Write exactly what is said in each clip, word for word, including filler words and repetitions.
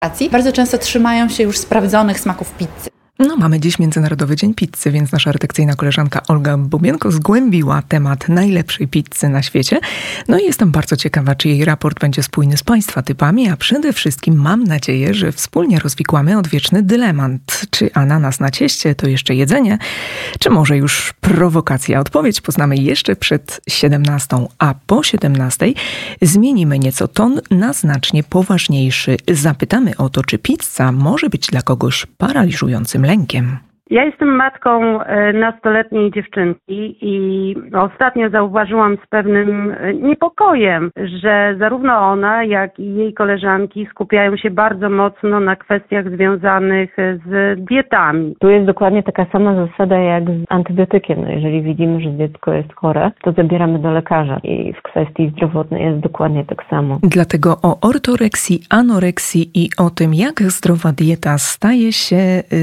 bardzo często trzymają się już sprawdzonych smaków pizzy. No, mamy dziś Międzynarodowy Dzień Pizzy, więc nasza redakcyjna koleżanka Olga Bobienko zgłębiła temat najlepszej pizzy na świecie. No i jestem bardzo ciekawa, czy jej raport będzie spójny z Państwa typami, a przede wszystkim mam nadzieję, że wspólnie rozwikłamy odwieczny dylemat. Czy ananas na cieście to jeszcze jedzenie, czy może już prowokacja? Odpowiedź poznamy jeszcze przed siedemnastą, a po siedemnastej zmienimy nieco ton na znacznie poważniejszy. Zapytamy o to, czy pizza może być dla kogoś paraliżującym lękiem. Ja jestem matką nastoletniej dziewczynki i ostatnio zauważyłam z pewnym niepokojem, że zarówno ona, jak i jej koleżanki skupiają się bardzo mocno na kwestiach związanych z dietami. Tu jest dokładnie taka sama zasada jak z antybiotykiem. No jeżeli widzimy, że dziecko jest chore, to zabieramy do lekarza i w kwestii zdrowotnej jest dokładnie tak samo. Dlatego o ortoreksji, anoreksji i o tym, jak zdrowa dieta staje się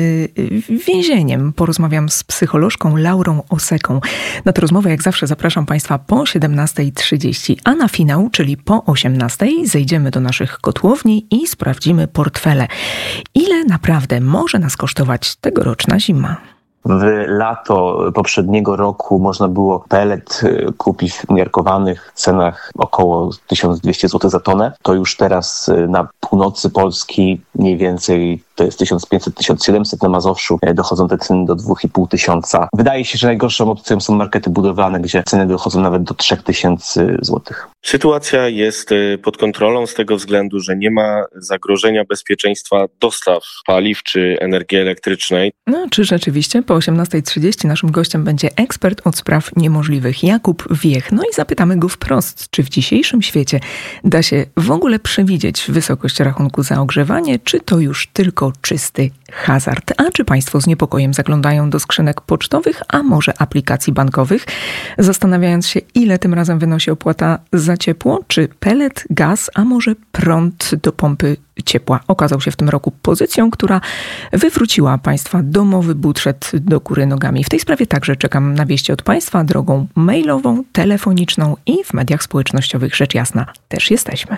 yy, więzieniem, porozmawiam z psycholożką Laurą Oseką. Na tę rozmowę jak zawsze zapraszam Państwa po siedemnasta trzydzieści, a na finał, czyli po osiemnastej, zejdziemy do naszych kotłowni i sprawdzimy portfele. Ile naprawdę może nas kosztować tegoroczna zima? W lato poprzedniego roku można było pelet kupić w umiarkowanych cenach około tysiąc dwieście złotych za tonę. To już teraz na północy Polski mniej więcej to jest tysiąc pięćset do tysiąc siedemset, na Mazowszu dochodzą te ceny do dwa i pół tysiąca. Wydaje się, że najgorszą opcją są markety budowlane, gdzie ceny dochodzą nawet do trzy tysiące złotych. Sytuacja jest pod kontrolą z tego względu, że nie ma zagrożenia bezpieczeństwa dostaw paliw czy energii elektrycznej. No, czy rzeczywiście po osiemnasta trzydzieści naszym gościem będzie ekspert od spraw niemożliwych Jakub Wiech. No i zapytamy go wprost, czy w dzisiejszym świecie da się w ogóle przewidzieć wysokość rachunku za ogrzewanie, czy to już tylko czysty hazard. A czy Państwo z niepokojem zaglądają do skrzynek pocztowych, a może aplikacji bankowych, zastanawiając się, ile tym razem wynosi opłata za ciepło, czy pelet, gaz, a może prąd do pompy ciepła okazał się w tym roku pozycją, która wywróciła Państwa domowy budżet do góry nogami. W tej sprawie także czekam na wieści od Państwa drogą mailową, telefoniczną i w mediach społecznościowych, rzecz jasna, też jesteśmy.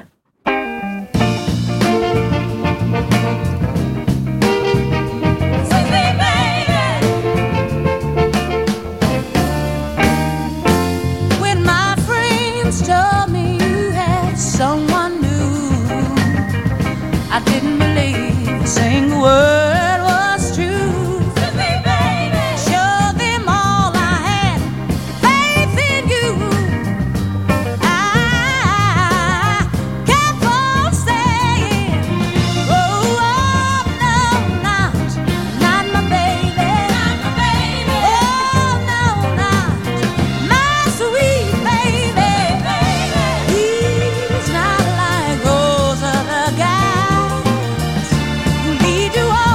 Lead you on.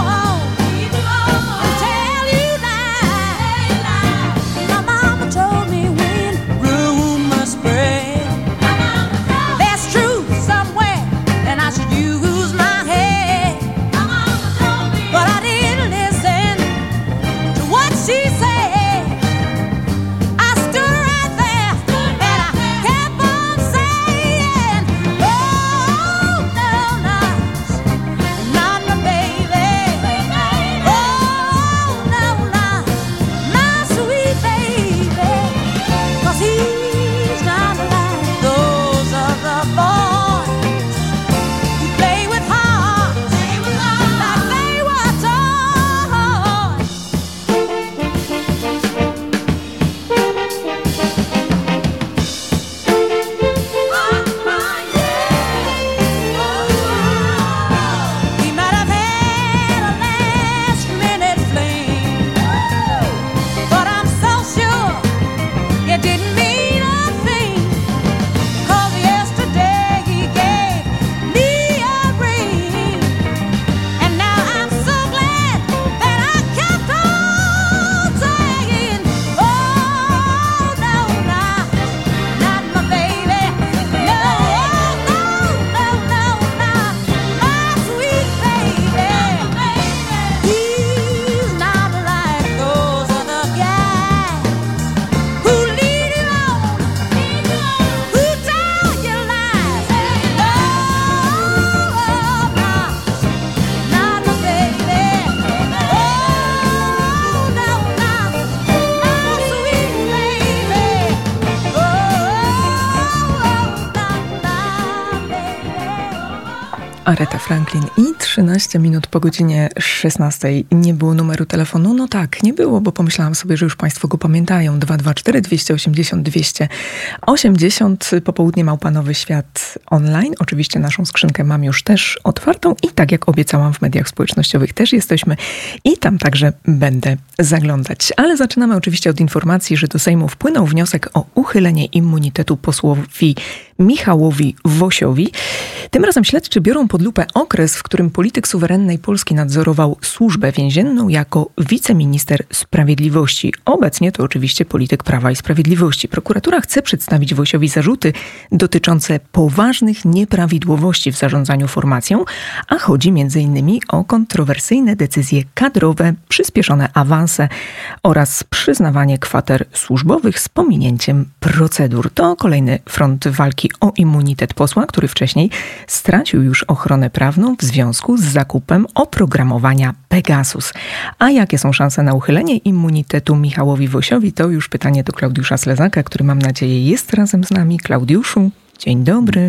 Aretha Franklin i trzynaście minut po godzinie szesnastej. Nie było numeru telefonu? No tak, nie było, bo pomyślałam sobie, że już Państwo go pamiętają. dwa dwa cztery, dwieście osiemdziesiąt, dwieście osiemdziesiąt. Popołudnie Małpa Nowy Świat online. Oczywiście naszą skrzynkę mam już też otwartą i tak jak obiecałam, w mediach społecznościowych też jesteśmy i tam także będę zaglądać. Ale zaczynamy oczywiście od informacji, że do Sejmu wpłynął wniosek o uchylenie immunitetu posłowi Michałowi Wosiowi. Tym razem śledczy biorą pod lupę okres, w którym polityk suwerennej Polski nadzorował służbę więzienną jako wiceminister sprawiedliwości. Obecnie to oczywiście polityk Prawa i Sprawiedliwości. Prokuratura chce przedstawić Wosiowi zarzuty dotyczące poważnych nieprawidłowości w zarządzaniu formacją, a chodzi między innymi o kontrowersyjne decyzje kadrowe, przyspieszone awanse oraz przyznawanie kwater służbowych z pominięciem procedur. To kolejny front walki o immunitet posła, który wcześniej stracił już ochronę prawną w związku z zakupem oprogramowania Pegasus. A jakie są szanse na uchylenie immunitetu Michałowi Wosiowi? To już pytanie do Klaudiusza Slezaka, który mam nadzieję jest razem z nami. Klaudiuszu, dzień dobry.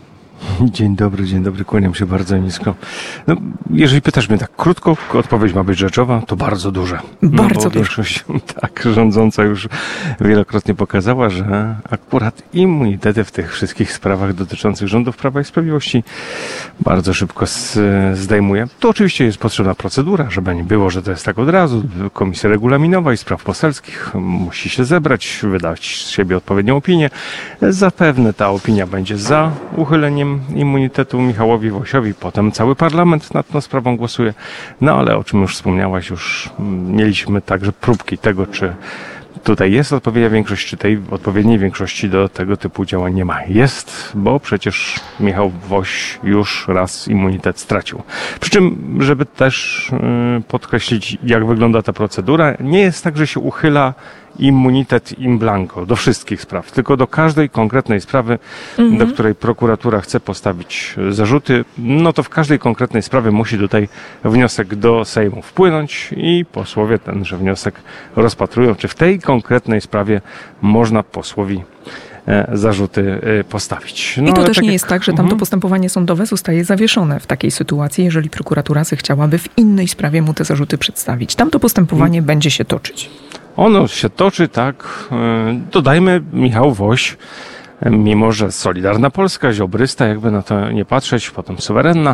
Dzień dobry, dzień dobry, kłaniam się bardzo nisko. No, jeżeli pytasz mnie tak krótko, odpowiedź ma być rzeczowa, to bardzo duże. Bardzo no, bo duże. Większość tak rządząca już wielokrotnie pokazała, że akurat immunitety w tych wszystkich sprawach dotyczących rządów Prawa i Sprawiedliwości bardzo szybko zdejmuje. To oczywiście jest potrzebna procedura, żeby nie było, że to jest tak od razu. Komisja Regulaminowa i Spraw Poselskich musi się zebrać, wydać z siebie odpowiednią opinię. Zapewne ta opinia będzie za uchyleniem immunitetu Michałowi Wosiowi, potem cały parlament nad tą sprawą głosuje. No ale o czym już wspomniałaś, już mieliśmy także próbki tego, czy tutaj jest odpowiednia większość, czy tej odpowiedniej większości do tego typu działań nie ma. Jest, bo przecież Michał Woś już raz immunitet stracił. Przy czym, żeby też yy, podkreślić, jak wygląda ta procedura, nie jest tak, że się uchyla immunitet in blanco do wszystkich spraw, tylko do każdej konkretnej sprawy, mhm. do której prokuratura chce postawić zarzuty, no to w każdej konkretnej sprawie musi tutaj wniosek do Sejmu wpłynąć i posłowie tenże wniosek rozpatrują, czy w tej konkretnej sprawie można posłowi zarzuty postawić. No, I to też tak nie jak... jest tak, że tamto mhm. postępowanie sądowe zostaje zawieszone w takiej sytuacji, jeżeli prokuratura zechciałaby w innej sprawie mu te zarzuty przedstawić. Tamto postępowanie hmm. będzie się toczyć. Ono się toczy, tak. Dodajmy, Michał Woś, mimo że Solidarna Polska, ziobrysta, jakby na to nie patrzeć, potem suwerenna,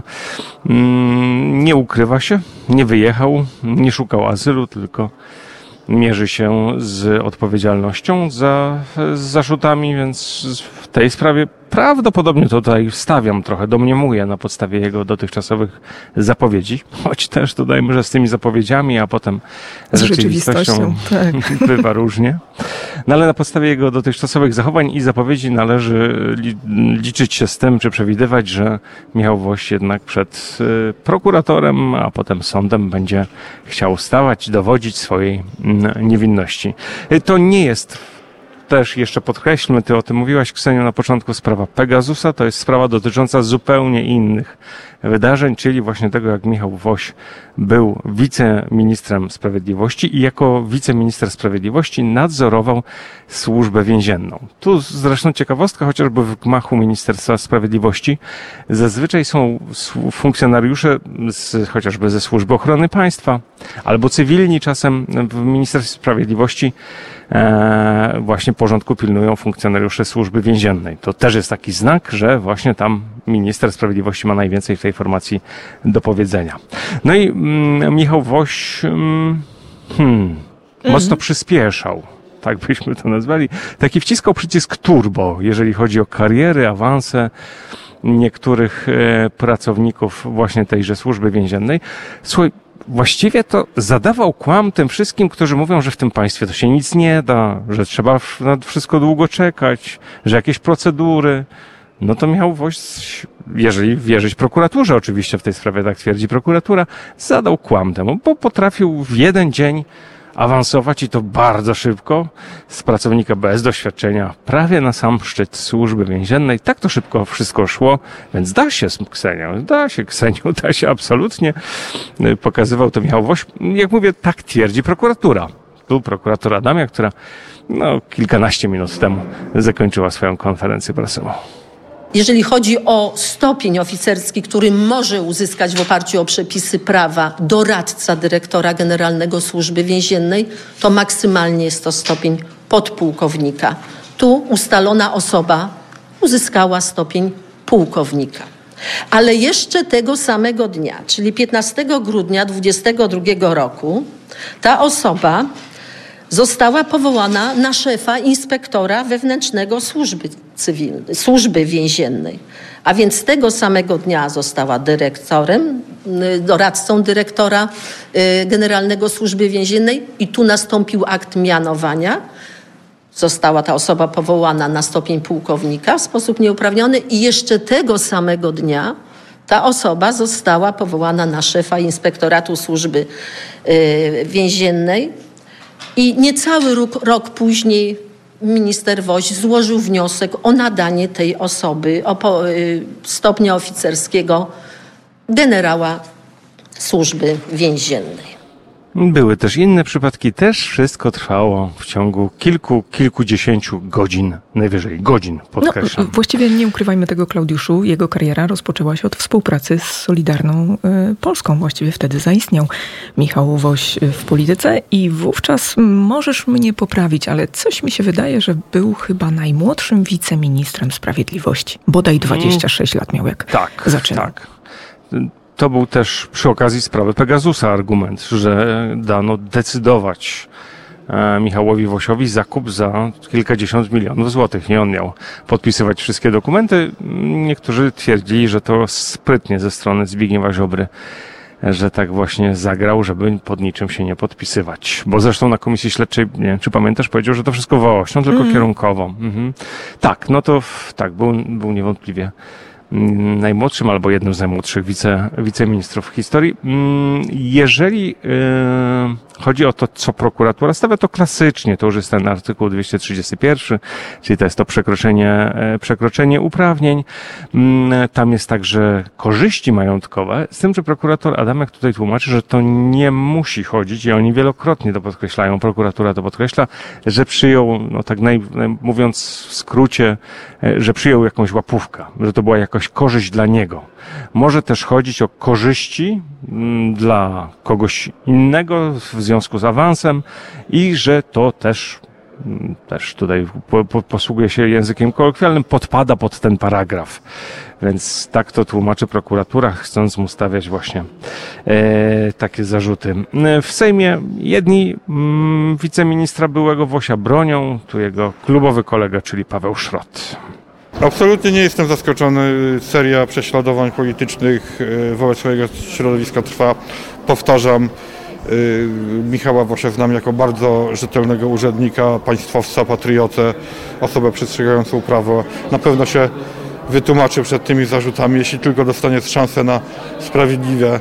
nie ukrywa się, nie wyjechał, nie szukał azylu, tylko mierzy się z odpowiedzialnością za z zarzutami, więc w tej sprawie prawdopodobnie tutaj wstawiam trochę, domniemuję na podstawie jego dotychczasowych zapowiedzi, choć też dodajmy, że z tymi zapowiedziami, a potem z rzeczywistością, rzeczywistością tak. bywa różnie. No ale na podstawie jego dotychczasowych zachowań i zapowiedzi należy liczyć się z tym, czy przewidywać, że Michał Woś jednak przed prokuratorem, a potem sądem będzie chciał stawać, dowodzić swojej niewinności. To nie jest, też jeszcze podkreślmy, ty o tym mówiłaś, Kseniu, na początku, sprawa Pegasusa, to jest sprawa dotycząca zupełnie innych wydarzeń, czyli właśnie tego, jak Michał Woś był wiceministrem sprawiedliwości i jako wiceminister sprawiedliwości nadzorował służbę więzienną. Tu zresztą ciekawostka, chociażby w gmachu Ministerstwa Sprawiedliwości zazwyczaj są funkcjonariusze z, chociażby ze Służby Ochrony Państwa albo cywilni czasem w Ministerstwie Sprawiedliwości e, właśnie porządku pilnują funkcjonariusze służby więziennej. To też jest taki znak, że właśnie tam minister sprawiedliwości ma najwięcej w tej formacji do powiedzenia. No i mm, Michał Woś mm, hmm, mocno mhm. przyspieszał, tak byśmy to nazwali. Taki wciskał przycisk turbo, jeżeli chodzi o kariery, awanse niektórych e, pracowników właśnie tejże służby więziennej. Słuchaj, właściwie to zadawał kłam tym wszystkim, którzy mówią, że w tym państwie to się nic nie da, że trzeba na wszystko długo czekać, że jakieś procedury. No to Michał Woś, jeżeli wierzyć prokuraturze, oczywiście w tej sprawie tak twierdzi prokuratura, zadał kłam temu, bo potrafił w jeden dzień awansować i to bardzo szybko z pracownika bez doświadczenia prawie na sam szczyt służby więziennej. Tak to szybko wszystko szło, więc da się, Ksenią, da się, Kseniu, da się absolutnie. Pokazywał to Michał Woś. Jak mówię, tak twierdzi prokuratura. Tu prokurator Adamia, która no, kilkanaście minut temu zakończyła swoją konferencję prasową. jeżeli chodzi o stopień oficerski, który może uzyskać w oparciu o przepisy prawa doradca dyrektora generalnego Służby Więziennej, to maksymalnie jest to stopień podpułkownika. Tu ustalona osoba uzyskała stopień pułkownika. Ale jeszcze tego samego dnia, czyli piętnastego grudnia dwudziestego drugiego roku, ta osoba została powołana na szefa inspektora wewnętrznego służby cywilnej, służby więziennej. A więc tego samego dnia została dyrektorem, doradcą dyrektora generalnego Służby Więziennej i tu nastąpił akt mianowania. Została ta osoba powołana na stopień pułkownika w sposób nieuprawniony i jeszcze tego samego dnia ta osoba została powołana na szefa Inspektoratu Służby Więziennej i niecały rok, rok później minister Woś złożył wniosek o nadanie tej osoby o po, stopnia oficerskiego generała Służby Więziennej. Były też inne przypadki, też wszystko trwało w ciągu kilku, kilkudziesięciu godzin, najwyżej godzin, podkreślam. No, właściwie nie ukrywajmy tego, Klaudiuszu, jego kariera rozpoczęła się od współpracy z Solidarną y, Polską. Właściwie wtedy zaistniał Michał Woś w polityce i wówczas możesz mnie poprawić, ale coś mi się wydaje, że był chyba najmłodszym wiceministrem sprawiedliwości. Bodaj dwadzieścia sześć lat miał, jak tak, zaczynał. Tak. To był też przy okazji sprawy Pegasusa argument, że dano decydować Michałowi Wosiowi zakup za kilkadziesiąt milionów złotych. Nie on miał podpisywać wszystkie dokumenty. Niektórzy twierdzili, że to sprytnie ze strony Zbigniewa Ziobry, że tak właśnie zagrał, żeby pod niczym się nie podpisywać. Bo zresztą na Komisji Śledczej, nie wiem, czy pamiętasz, powiedział, że to wszystko wołością, tylko mm. kierunkowo. Mhm. Tak, no to tak, był, był niewątpliwie najmłodszym albo jednym z najmłodszych wice, wiceministrów w historii. Jeżeli yy, chodzi o to, co prokuratura stawia, to klasycznie, to już jest ten artykuł dwieście trzydziesty jeden, czyli to jest to przekroczenie, przekroczenie uprawnień. Tam jest także korzyści majętkowe, z tym, że prokurator Adamek tutaj tłumaczy, że to nie musi chodzić i oni wielokrotnie to podkreślają, prokuratura to podkreśla, że przyjął, no tak naj, mówiąc w skrócie, że przyjął jakąś łapówkę, że to była jakaś korzyść dla niego. Może też chodzić o korzyści dla kogoś innego w związku z awansem i że to też, też tutaj po, po, posługuje się językiem kolokwialnym, podpada pod ten paragraf. Więc tak to tłumaczy prokuratura, chcąc mu stawiać właśnie e, takie zarzuty. W Sejmie jedni mm, wiceministra byłego Wosia bronią, tu jego klubowy kolega, czyli Paweł Szrot. Absolutnie nie jestem zaskoczony. Seria prześladowań politycznych wobec swojego środowiska trwa. Powtarzam, Michała Wosia znam jako bardzo rzetelnego urzędnika, państwowca, patriotę, osobę przestrzegającą prawo. Na pewno się wytłumaczy przed tymi zarzutami, jeśli tylko dostanie szansę na sprawiedliwy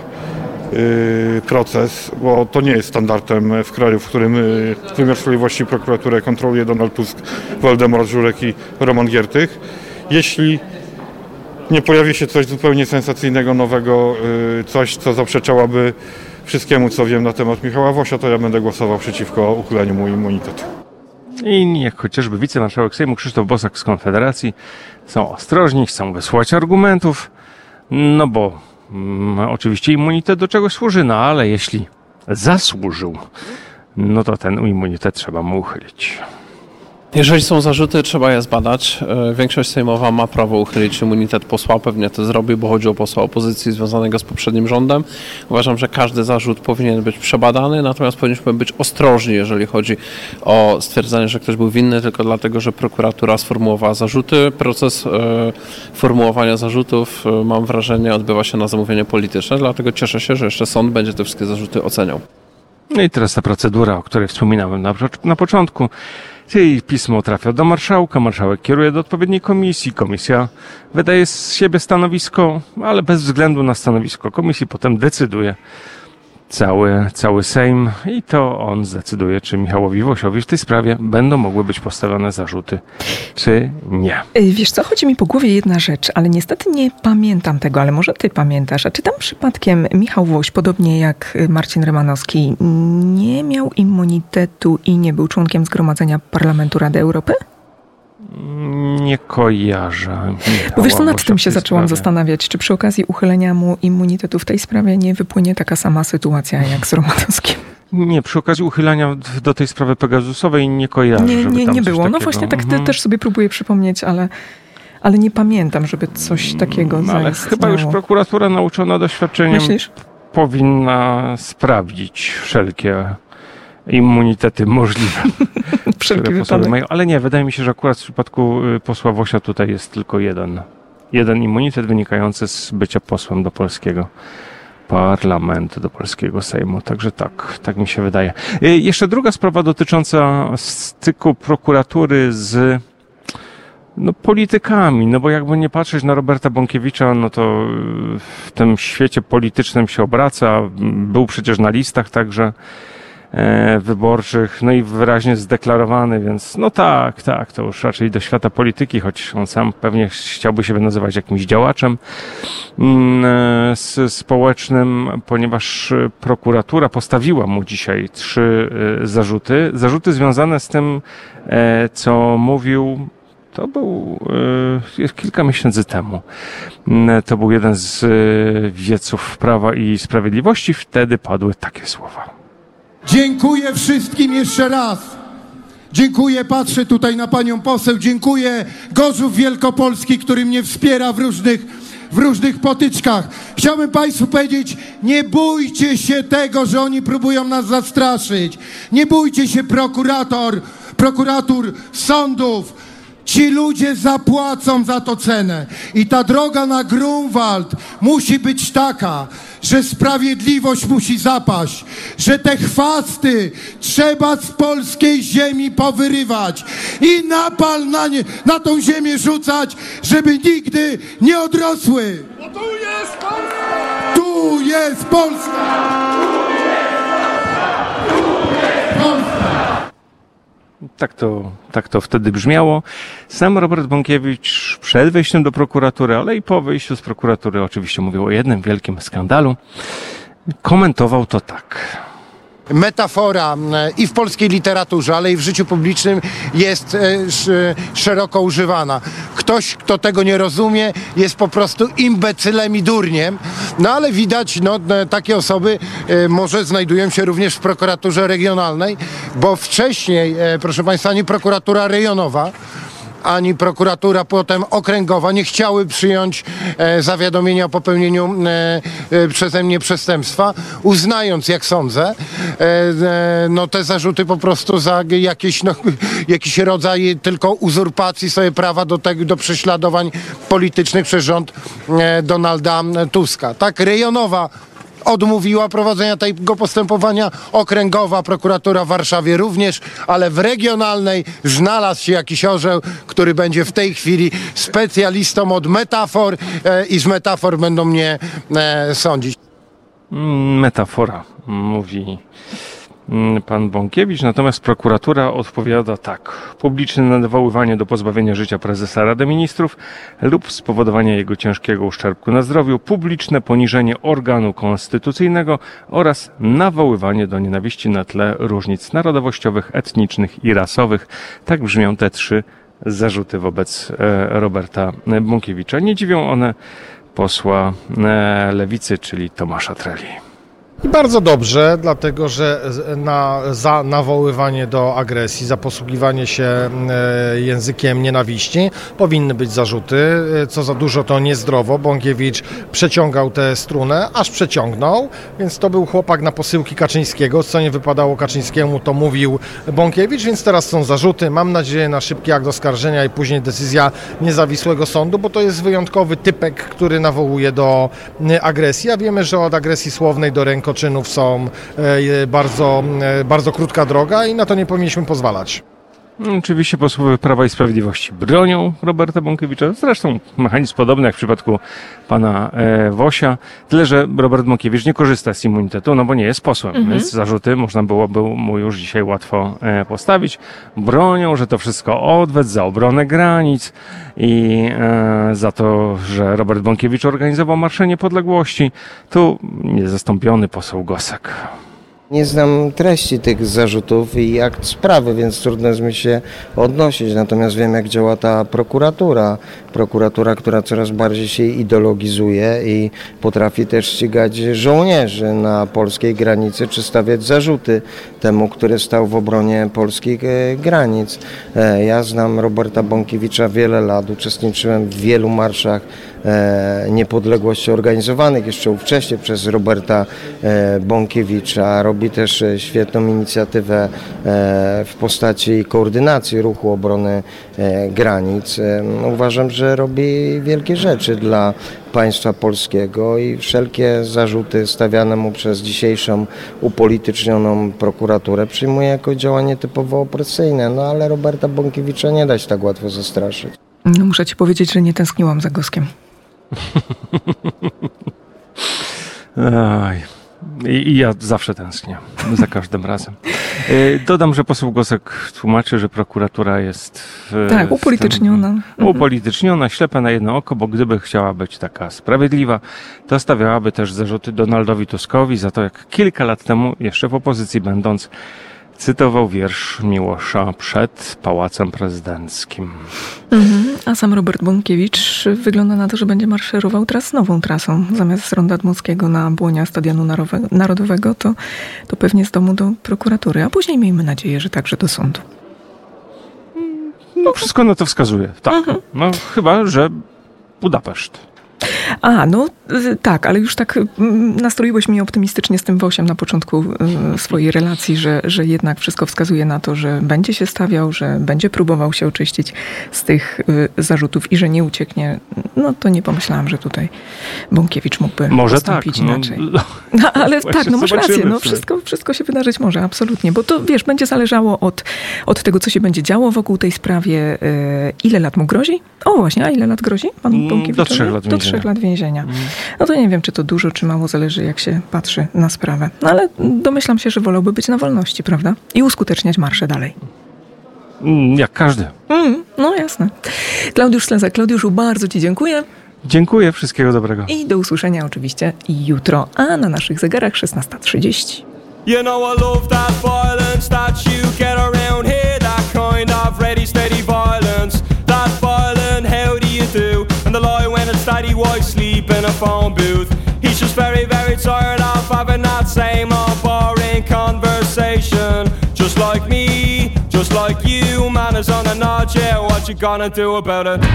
proces, bo to nie jest standardem w kraju, w którym wymiar sprawiedliwości i prokuraturę kontroluje Donald Tusk, Waldemar Żurek i Roman Giertych. Jeśli nie pojawi się coś zupełnie sensacyjnego, nowego, coś, co zaprzeczałaby wszystkiemu, co wiem na temat Michała Wosia, to ja będę głosował przeciwko uchyleniu mu immunitetu. I jak chociażby wicemarszałek Sejmu Krzysztof Bosak z Konfederacji są ostrożni, chcą wysłuchać argumentów, no bo mm, oczywiście immunitet do czegoś służy, no ale jeśli zasłużył, no to ten immunitet trzeba mu uchylić. Jeżeli są zarzuty, trzeba je zbadać. Większość sejmowa ma prawo uchylić immunitet posła, pewnie to zrobi, bo chodzi o posła opozycji związanego z poprzednim rządem. Uważam, że każdy zarzut powinien być przebadany, natomiast powinniśmy być ostrożni, jeżeli chodzi o stwierdzenie, że ktoś był winny tylko dlatego, że prokuratura sformułowała zarzuty. Proces formułowania zarzutów, mam wrażenie, odbywa się na zamówienie polityczne, dlatego cieszę się, że jeszcze sąd będzie te wszystkie zarzuty oceniał. No i teraz ta procedura, o której wspominałem na, na początku. Czyli pismo trafia do marszałka, marszałek kieruje do odpowiedniej komisji, komisja wydaje z siebie stanowisko, ale bez względu na stanowisko komisji potem decyduje cały, cały Sejm i to on zdecyduje, czy Michałowi Wosiowi w tej sprawie będą mogły być postawione zarzuty, czy nie. Wiesz co, chodzi mi po głowie jedna rzecz, ale niestety nie pamiętam tego, ale może ty pamiętasz. A czy tam przypadkiem Michał Woś, podobnie jak Marcin Rymanowski, nie miał immunitetu i nie był członkiem Zgromadzenia Parlamentu Rady Europy? Nie kojarzę. Bo wiesz, co, nad tym się sprawie. zaczęłam zastanawiać, czy przy okazji uchylenia mu immunitetu w tej sprawie nie wypłynie taka sama sytuacja jak z Romanowskim. Nie, przy okazji uchylania do tej sprawy Pegasusowej nie kojarzę. Nie, żeby nie, tam nie coś było. takiego. No właśnie tak mhm. też sobie próbuję przypomnieć, ale, ale nie pamiętam, żeby coś takiego no, ale zaistniało. chyba już prokuratura nauczona doświadczeniem Myślisz? powinna sprawdzić wszelkie immunitety możliwe, które posłowie mają. Ale nie, wydaje mi się, że akurat w przypadku posła Wosia tutaj jest tylko jeden. Jeden immunitet wynikający z bycia posłem do polskiego parlamentu, do polskiego Sejmu. Także tak, tak mi się wydaje. Jeszcze druga sprawa dotycząca styku prokuratury z no, politykami, no bo jakby nie patrzeć na Roberta Bąkiewicza, no to w tym świecie politycznym się obraca. Był przecież na listach także e, wyborczych, no i wyraźnie zdeklarowany, więc no tak, tak, to już raczej do świata polityki, choć on sam pewnie chciałby siebie nazywać jakimś działaczem mm, społecznym, ponieważ prokuratura postawiła mu dzisiaj trzy e, zarzuty. Zarzuty związane z tym, e, co mówił. To był y, kilka miesięcy temu. To był jeden z y, wieców Prawa i Sprawiedliwości. Wtedy padły takie słowa. Dziękuję wszystkim jeszcze raz. Dziękuję, patrzę tutaj na panią poseł. Dziękuję Gorzów Wielkopolski, który mnie wspiera w różnych, w różnych potyczkach. Chciałbym państwu powiedzieć, nie bójcie się tego, że oni próbują nas zastraszyć. Nie bójcie się prokurator, prokuratur, sądów. Ci ludzie zapłacą za to cenę. I ta droga na Grunwald musi być taka, że sprawiedliwość musi zapaść, że te chwasty trzeba z polskiej ziemi powyrywać i napal na, nie, na tą ziemię rzucać, żeby nigdy nie odrosły. Bo tu jest Polska! Tu jest Polska! Tak to, tak to wtedy brzmiało. Sam Robert Bąkiewicz przed wejściem do prokuratury, ale i po wyjściu z prokuratury, oczywiście mówił o jednym wielkim skandalu, komentował to tak. Metafora i w polskiej literaturze, ale i w życiu publicznym jest szeroko używana. Ktoś, kto tego nie rozumie, jest po prostu imbecylem i durniem. No ale widać, no, takie osoby może znajdują się również w prokuraturze regionalnej, bo wcześniej, proszę państwa, ani prokuratura rejonowa, ani prokuratura potem okręgowa nie chciały przyjąć e, zawiadomienia o popełnieniu e, e, przeze mnie przestępstwa, uznając, jak sądzę, e, e, no te zarzuty po prostu za jakieś, no, jakiś rodzaj tylko uzurpacji sobie prawa do, tego, do prześladowań politycznych przez rząd e, Donalda Tuska. Tak, rejonowa odmówiła prowadzenia tego postępowania, okręgowa prokuratura w Warszawie również, ale w regionalnej znalazł się jakiś orzeł, który będzie w tej chwili specjalistą od metafor e, i z metafor będą mnie e, sądzić. Metafora, mówi pan Bąkiewicz, natomiast prokuratura odpowiada tak. Publiczne nawoływanie do pozbawienia życia prezesa Rady Ministrów lub spowodowania jego ciężkiego uszczerbku na zdrowiu, publiczne poniżenie organu konstytucyjnego oraz nawoływanie do nienawiści na tle różnic narodowościowych, etnicznych i rasowych. Tak brzmią te trzy zarzuty wobec Roberta Bąkiewicza. Nie dziwią one posła Lewicy, czyli Tomasza Treli. I bardzo dobrze, dlatego że na, za nawoływanie do agresji, za posługiwanie się językiem nienawiści powinny być zarzuty. Co za dużo, to niezdrowo. Bąkiewicz przeciągał tę strunę, aż przeciągnął, więc to był chłopak na posyłki Kaczyńskiego. Co nie wypadało Kaczyńskiemu, to mówił Bąkiewicz, więc teraz są zarzuty. Mam nadzieję na szybki akt oskarżenia i później decyzja niezawisłego sądu, bo to jest wyjątkowy typek, który nawołuje do agresji, a wiemy, że od agresji słownej do rękoczynów czynów są bardzo, bardzo krótka droga i na to nie powinniśmy pozwalać. Oczywiście posłowie Prawa i Sprawiedliwości bronią Roberta Bąkiewicza. Zresztą mechanizm podobny jak w przypadku pana e, Wosia. Tyle, że Robert Bąkiewicz nie korzysta z immunitetu, no bo nie jest posłem. Mhm. Więc zarzuty można byłoby mu już dzisiaj łatwo e, postawić. Bronią, że to wszystko odwet za obronę granic i e, za to, że Robert Bąkiewicz organizował Marsze Niepodległości. Tu niezastąpiony poseł Gosek. Nie znam treści tych zarzutów i akt sprawy, więc trudno jest mi się odnosić. Natomiast wiem, jak działa ta prokuratura. Prokuratura, która coraz bardziej się ideologizuje i potrafi też ścigać żołnierzy na polskiej granicy, czy stawiać zarzuty temu, który stał w obronie polskich granic. Ja znam Roberta Bąkiewicza wiele lat, uczestniczyłem w wielu marszach niepodległości organizowanych jeszcze ówcześnie przez Roberta Bąkiewicza. Robi też świetną inicjatywę w postaci koordynacji ruchu obrony granic. Uważam, że robi wielkie rzeczy dla państwa polskiego i wszelkie zarzuty stawiane mu przez dzisiejszą upolitycznioną prokuraturę przyjmuje jako działanie typowo opresyjne. No ale Roberta Bąkiewicza nie da się tak łatwo zastraszyć. No, muszę ci powiedzieć, że nie tęskniłam za Goskiem. Aj. I, I ja zawsze tęsknię, za każdym razem. Dodam, że poseł Gosek tłumaczy, że prokuratura jest w, tak, upolityczniona. Tym, upolityczniona, ślepa na jedno oko, bo gdyby chciała być taka sprawiedliwa, to stawiałaby też zarzuty Donaldowi Tuskowi za to, jak kilka lat temu, jeszcze w opozycji będąc, cytował wiersz Miłosza przed Pałacem Prezydenckim. Mhm. A sam Robert Bąkiewicz wygląda na to, że będzie maszerował teraz nową trasą. Zamiast z Ronda Dmowskiego na błonia Stadionu Narodowego, to, to pewnie z domu do prokuratury, a później miejmy nadzieję, że także do sądu. No wszystko na to wskazuje, tak. Mhm. No chyba, że Budapeszt. A, no tak, ale już tak nastroiłeś mnie optymistycznie z tym Wosiem na początku swojej relacji, że, że jednak wszystko wskazuje na to, że będzie się stawiał, że będzie próbował się oczyścić z tych zarzutów i że nie ucieknie. No to nie pomyślałam, że tutaj Bąkiewicz mógłby może postąpić tak, inaczej. No, no, ale tak, no masz rację, no wszystko, wszystko się wydarzyć może, absolutnie, bo to wiesz, będzie zależało od, od tego, co się będzie działo wokół tej sprawie. Ile lat mu grozi? O właśnie, a ile lat grozi panu Bąkiewiczowi? Do trzech lat Do trzech lat więzienia. No to nie wiem, czy to dużo, czy mało, zależy jak się patrzy na sprawę. No ale domyślam się, że wolałby być na wolności, prawda? I uskuteczniać marsze dalej. Jak każdy. Mm, no jasne. Klaudiusz Slezak. Klaudiuszu, bardzo ci dziękuję. Dziękuję, wszystkiego dobrego. I do usłyszenia oczywiście jutro, a na naszych zegarach szesnasta trzydzieści. You know I love that violence that you get around here, that kind of ready, steady violence. That violent, how do you do? And the lie when it's daddy wife sleep in a phone booth. He's just very, very tired of having that same old boring conversation. Just like me, just like you, man is on a nod, yeah, what you gonna do about it?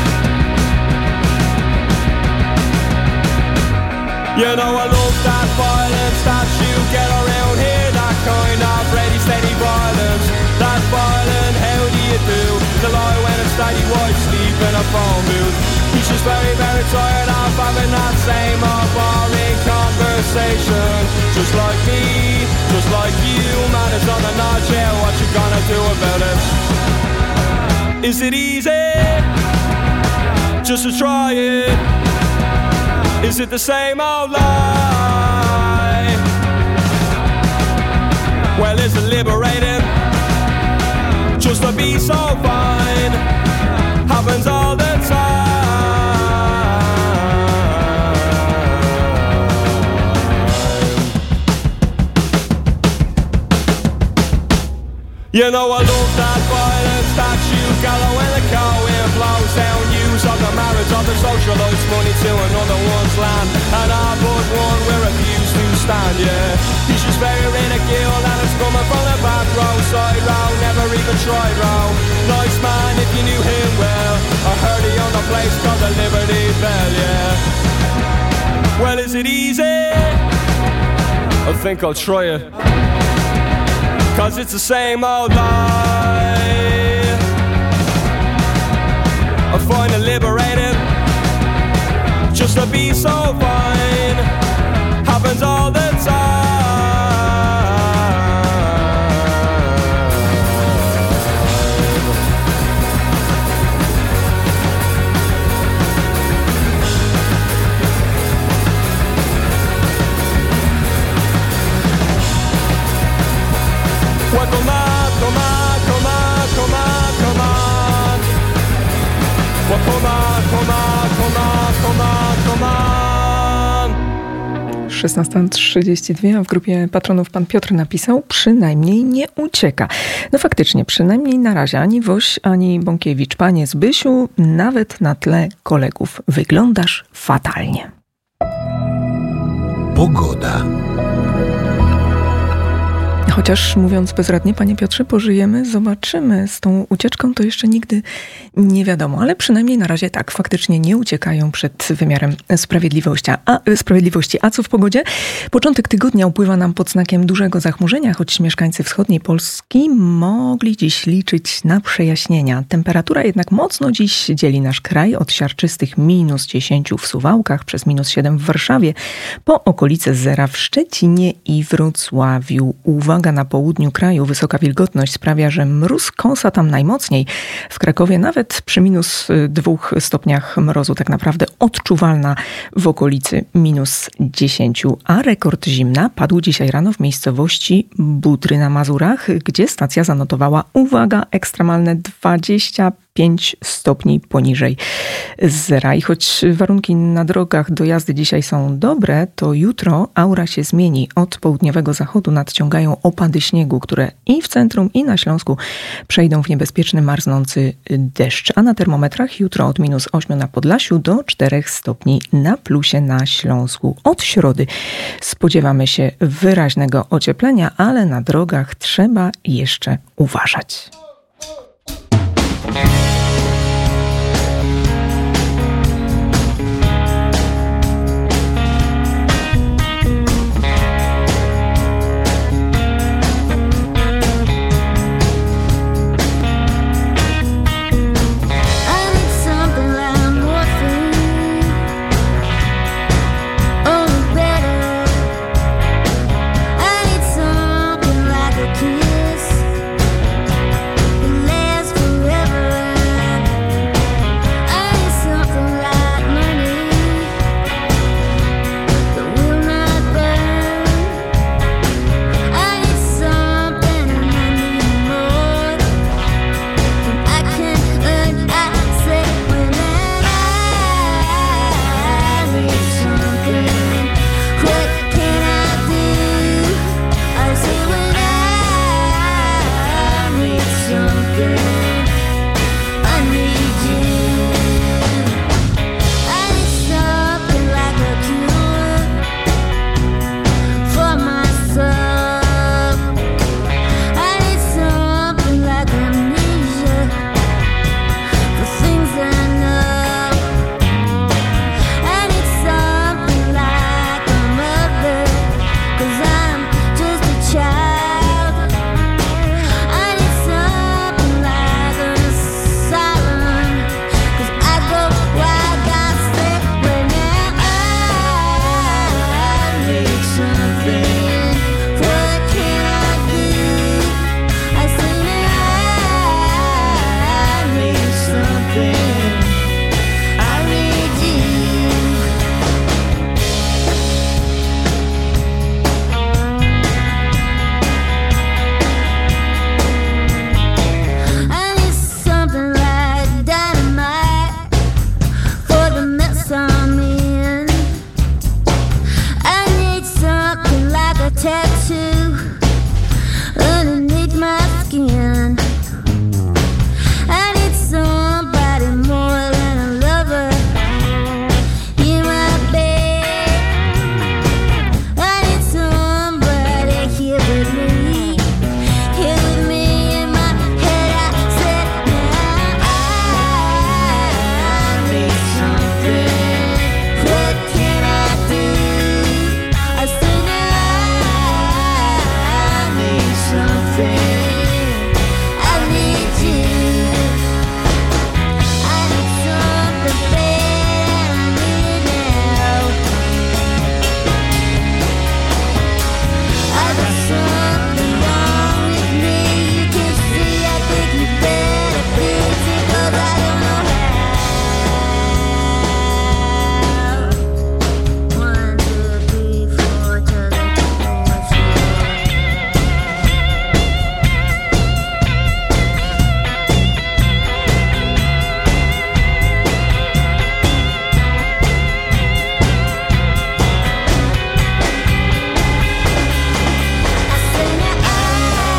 You know I love that violence that you get around here, that kind of ready, steady violence. That violent, how do you do? The lie when it's daddy wife sleep in a phone booth. He's just very, very tired of having that same old boring conversation. Just like me, just like you, man is on the nod, yeah, what you gonna do about it? Is it easy? Just to try it. Is it the same old lie? Well, is it liberating? Just to be so fine happens all the time. You know I love that violence that you gallow when the cow wind blows down. Use of the marriage of the socialist money to another one's land. And I but one we refuse to stand, yeah. He's just very ridiculed and it's coming from the back row, side row, never even tried row. Nice man if you knew him well. I heard he owned a place called the Liberty Bell, yeah. Well, is it easy? I think I'll try it. Cause it's the same old lie. I find it liberating just to be so fine happens all the time. Well, come on, come on, come on, come on, come on. Well, come on, come on, come on, come on, come on. szesnasta trzydzieści dwa, a w grupie patronów pan Piotr napisał: przynajmniej nie ucieka. No faktycznie, przynajmniej na razie ani Woś, ani Bąkiewicz. Panie Zbysiu, nawet na tle kolegów wyglądasz fatalnie. Pogoda. Chociaż mówiąc bezradnie, panie Piotrze, pożyjemy, zobaczymy. Z tą ucieczką to jeszcze nigdy nie wiadomo, ale przynajmniej na razie tak, faktycznie nie uciekają przed wymiarem sprawiedliwości. A, sprawiedliwości. A co w pogodzie? Początek tygodnia upływa nam pod znakiem dużego zachmurzenia, choć mieszkańcy wschodniej Polski mogli dziś liczyć na przejaśnienia. Temperatura jednak mocno dziś dzieli nasz kraj od siarczystych minus dziesięć w Suwałkach przez minus siedem w Warszawie, po okolice zera w Szczecinie i Wrocławiu. Uwaga, na południu kraju wysoka wilgotność sprawia, że mróz kąsa tam najmocniej. W Krakowie nawet przy minus dwóch stopniach mrozu tak naprawdę odczuwalna w okolicy minus dziesięciu. A rekord zimna padł dzisiaj rano w miejscowości Budry na Mazurach, gdzie stacja zanotowała, uwaga, ekstremalne dwadzieścia pięć stopni poniżej zera. I choć warunki na drogach do jazdy dzisiaj są dobre, to jutro aura się zmieni. Od południowego zachodu nadciągają opady śniegu, które i w centrum, i na Śląsku przejdą w niebezpieczny, marznący deszcz. A na termometrach jutro od minus ośmiu na Podlasiu do czterech stopni na plusie na Śląsku. Od środy spodziewamy się wyraźnego ocieplenia, ale na drogach trzeba jeszcze uważać. Tattoo